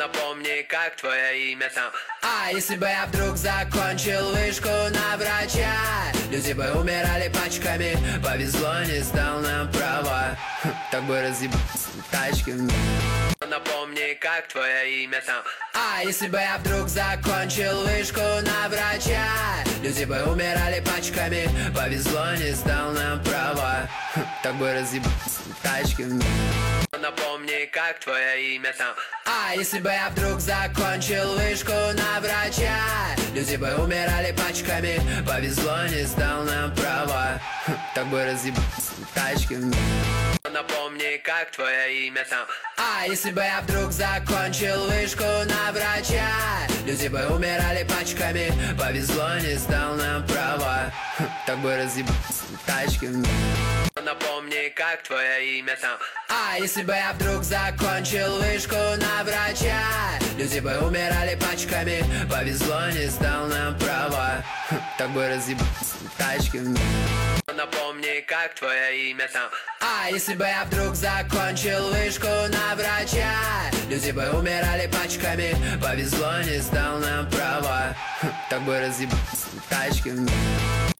Напомни, как твое имя там. А если бы я вдруг закончил вышку на врача, люди бы умирали пачками, повезло, не сдал нам права. Так бы разъебался тачки. Напомни, как твое имя там. А если бы я вдруг закончил вышку на врача, люди бы умирали пачками, повезло, не сдал нам права. Так бы разъебался тачки. Напомни, как твое имя там. А если бы я вдруг закончил вышку на врача, люди бы умирали пачками, повезло, не сдал нам права. Так бы разъебался тачки. Напомни, как твое имя там. А если бы я вдруг закончил вышку на врача, люди бы умирали пачками, повезло, не сдал нам права. Так бы разъебался тачки. Напомни, как твое имя там. А если бы я вдруг закончил вышку на врача, люди бы умирали пачками, повезло, не сдал нам права. Так бы разъебался тачки. Напомни, как твое имя там. А если бы я вдруг закончил вышку на врача, люди бы умирали пачками, повезло, не сдал нам права. Так бы разъебался тачки.